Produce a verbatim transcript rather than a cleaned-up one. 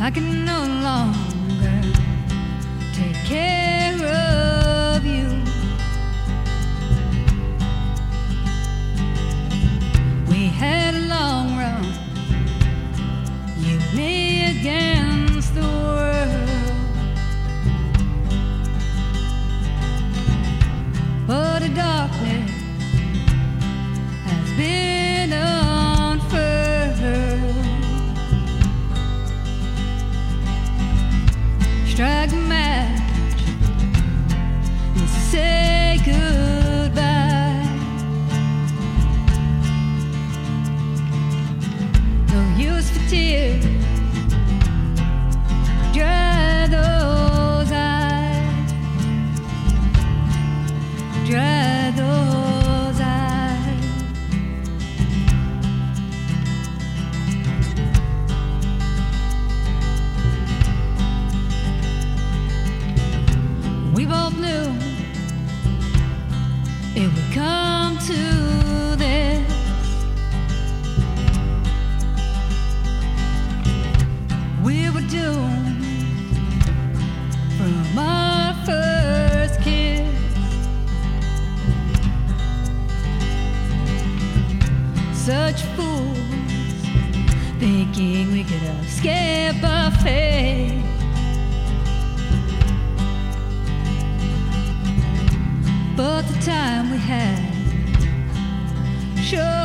I can no longer take care of you. We had a long run, you and me against the world, but the darkness has been unfurled. Strike a match and say goodbye. No use for tears, dry those eyes, dry those eyes. We both knew it would come to this. We were doomed from our first kiss. Such fools, thinking we could escape our fate. But the time we had sure